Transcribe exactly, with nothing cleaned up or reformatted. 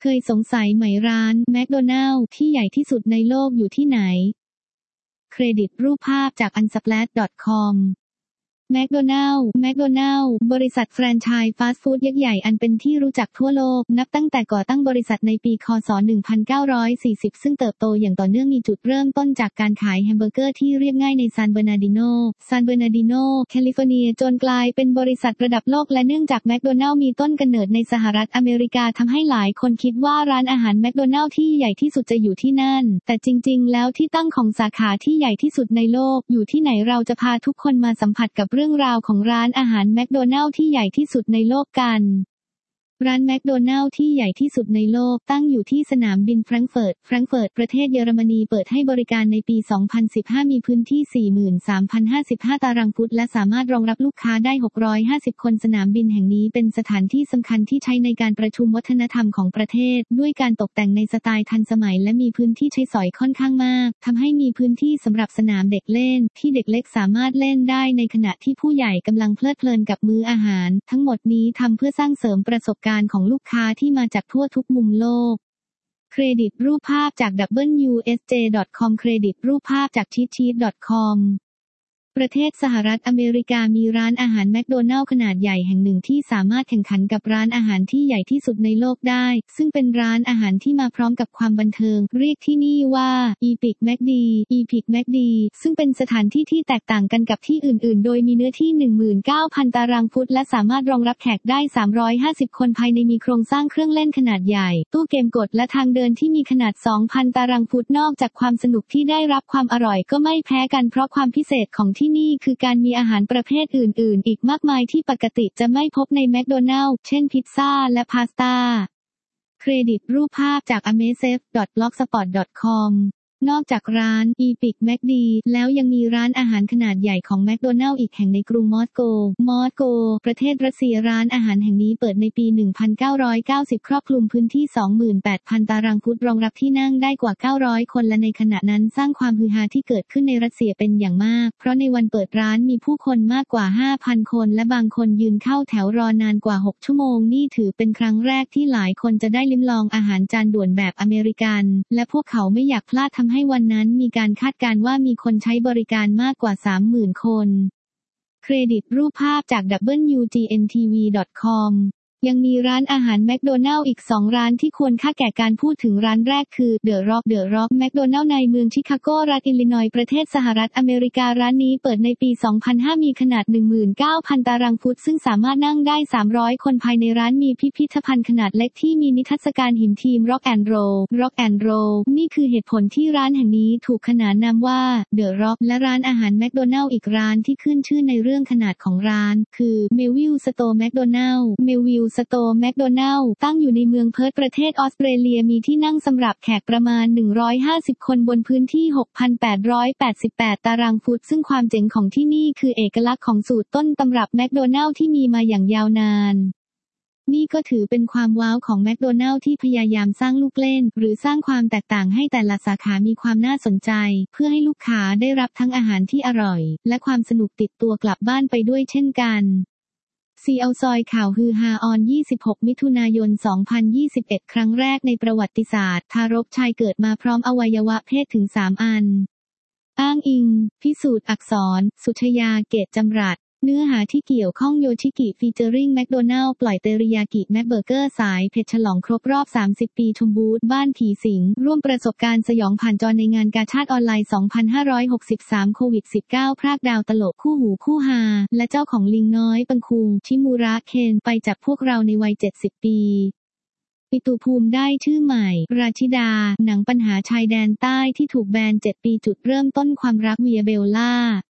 เคยสงสัยไหมร้านแมคโดนัลด์ที่ใหญ่ที่สุดในโลกอยู่ที่ไหนเครดิตรูปภาพจาก อันสแปลช ดอท คอม แมคโดนัลด์แมคโดนัลด์บริษัทแฟรนไชส์ฟาสต์ฟู้ดยักษ์ใหญ่อันเป็นที่รู้จักทั่วโลกนับตั้งแต่ก่อตั้งบริษัทในปีค.ศ. หนึ่งพันเก้าร้อยสี่สิบซึ่งเติบโตอย่างต่อเนื่องมีจุดเริ่มต้นจากการขายแฮมเบอร์เกอร์ที่เรียบง่ายในซานเบอร์นาร์ดิโนซานเบอร์นาร์ดิโนแคลิฟอร์เนียจนกลายเป็นบริษัทระดับโลกและเนื่องจากแมคโดนัลด์มีต้นกำเนิดในสหรัฐอเมริกาทำให้หลายคนคิดว่าร้านอาหารแมคโดนัลด์ที่ใหญ่ที่สุดจะอยู่ที่นั่นแต่จริงๆแล้วที่ตั้งของสาขาที่ใหญ่ที่สุดในโลกอยู่ที่ไหนเราจะพาทุกคนมาสัมผัสกับเรื่องราวของร้านอาหารแมคโดนัลด์ที่ใหญ่ที่สุดในโลกกันร้านแมคโดนัลด์ที่ใหญ่ที่สุดในโลกตั้งอยู่ที่สนามบินแฟรงก์เฟิร์ตแฟรงก์เฟิร์ตประเทศเยอรมนีเปิดให้บริการในปี สองพันสิบห้า มีพื้นที่ สี่หมื่นสามพันห้าสิบห้า ตารางฟุตและสามารถรองรับลูกค้าได้ หกร้อยห้าสิบ คนสนามบินแห่งนี้เป็นสถานที่สำคัญที่ใช้ในการประชุมวัฒนธรรมของประเทศด้วยการตกแต่งในสไตล์ทันสมัยและมีพื้นที่ใช้สอยค่อนข้างมากทำให้มีพื้นที่สำหรับสนามเด็กเล่นที่เด็กเล็กสามารถเล่นได้ในขณะที่ผู้ใหญ่กำลังเพลิดเพลินกับมื้ออาหารทั้งหมดนี้ทำเพื่อสร้างเสริมประสบการณ์ของลูกค้าที่มาจากทั่วทุกมุมโลกเครดิตรูปภาพจาก ดับเบิลยู เอส เจ ดอท คอม เครดิตรูปภาพจาก ชีทชีท ดอท คอม ประเทศสหรัฐอเมริกามีร้านอาหารแมคโดนัลด์ขนาดใหญ่แห่งหนึ่งที่สามารถแข่งขันกับร้านอาหารที่ใหญ่ที่สุดในโลกได้ซึ่งเป็นร้านอาหารที่มาพร้อมกับความบันเทิงเรียกที่นี่ว่า Epic McD Epic McD ซึ่งเป็นสถานที่ที่แตกต่างกันกับที่อื่นๆโดยมีเนื้อที่ หนึ่งหมื่นเก้าพัน ตารางฟุตและสามารถรองรับแขกได้ สามร้อยห้าสิบ คนภายในมีโครงสร้างเครื่องเล่นขนาดใหญ่ตู้เกมกดและทางเดินที่มีขนาด สองพัน ตารางฟุตนอกจากความสนุกที่ได้รับความอร่อยก็ไม่แพ้กันเพราะความพิเศษของที่นี่คือการมีอาหารประเภทอื่นๆอีกมากมายที่ปกติจะไม่พบในแมคโดนัลด์เช่นพิซซ่าและพาสต้าเครดิตรูปภาพจาก อเมเซฟ ดอท บล็อกสปอต ดอท คอม นอกจากร้าน Epic McD แล้วยังมีร้านอาหารขนาดใหญ่ของแมคโดนัลด์อีกแห่งในกรุงมอสโกมอสโกประเทศรัสเซียร้านอาหารแห่งนี้เปิดในปี หนึ่งพันเก้าร้อยเก้าสิบ ครอบคลุมพื้นที่ สองหมื่นแปดพัน ตารางฟุตรองรับที่นั่งได้กว่า เก้าร้อย คนและในขณะนั้นสร้างความฮือฮาที่เกิดขึ้นในรัสเซียเป็นอย่างมากเพราะในวันเปิดร้านมีผู้คนมากกว่า ห้าพัน คนและบางคนยืนเข้าแถวรอนานกว่า หก ชั่วโมงนี่ถือเป็นครั้งแรกที่หลายคนจะได้ลิ้มลองอาหารจานด่วนแบบอเมริกันและพวกเขาไม่อยากพลาดทำให้วันนั้นมีการคาดการณ์ว่ามีคนใช้บริการมากกว่า สามหมื่น คนเครดิตรูปภาพจาก ดับเบิลยู จี เอ็น ที วี ดอท คอม ยังมีร้านอาหารแมคโดนัลด์อีก สอง ร้านที่ควรค่าแก่การพูดถึงร้านแรกคือ The Rock The Rock แมคโดนัลด์ในเมืองชิคาโกรัฐอิลลินอยส์ประเทศสหรัฐอเมริการ้านนี้เปิดในปี สองพันห้า มีขนาด หนึ่งหมื่นเก้าพัน ตารางฟุตซึ่งสามารถนั่งได้ สามร้อย คนภายในร้านมีพิพิธภัณฑ์ขนาดเล็กที่มีนิทรรศการหินทีม Rock and Roll Rock and Roll นี่คือเหตุผลที่ร้านแห่งนี้ถูกขนานนามว่า The Rock และร้านอาหารแมคโดนัลด์อีกร้านที่ขึ้นชื่อในเรื่องขนาดของร้านคือ Melville Store McDonald Melville Store McDonaldตั้งอยู่ในเมืองเพิร์ธประเทศออสเตรเลียมีที่นั่งสำหรับแขกประมาณหนึ่งร้อยห้าสิบคนบนพื้นที่ หกพันแปดร้อยแปดสิบแปด ตารางฟุตซึ่งความเจ๋งของที่นี่คือเอกลักษณ์ของสูตรต้นตำรับแมคโดนัลด์ที่มีมาอย่างยาวนานนี่ก็ถือเป็นความว้าวของแมคโดนัลด์ที่พยายามสร้างลูกเล่นหรือสร้างความแตกต่างให้แต่ละสาขามีความน่าสนใจเพื่อให้ลูกค้าได้รับทั้งอาหารที่อร่อยและความสนุกติดตัวกลับบ้านไปด้วยเช่นกันซีเอาซอยข่าวฮือฮาออน ยี่สิบหก มิถุนายน สองพันยี่สิบเอ็ด ครั้งแรกในประวัติศาสตร์ทารกชายเกิดมาพร้อมอวัยวะเพศถึง สาม อันอ้างอิงพิสูจน์อักษรสุชยาเกตจำรัดเนื้อหาที่เกี่ยวข้องโยชิกิฟีเจอริงแมคโดนัลด์ปล่อยเตริยากิแมคเบอร์เกอร์สายเผ็ดฉลองครบรอบสามสิบปีชมบูธบ้านผีสิงร่วมประสบการณ์สยองผ่านจอในงานกาชาดออนไลน์ สองพันห้าร้อยหกสิบสาม โควิด สิบเก้า พรากดาวตลกคู่หูคู่ฮาและเจ้าของลิงน้อยปังคุงชิมูระเคนไปจากพวกเราในวัยเจ็ดสิบปีปิตุภูมิได้ชื่อใหม่ราชิดาหนังปัญหาชายแดนใต้ที่ถูกแบนเจ็ดปีจุดเริ่มต้นความรักเวียเบลล่า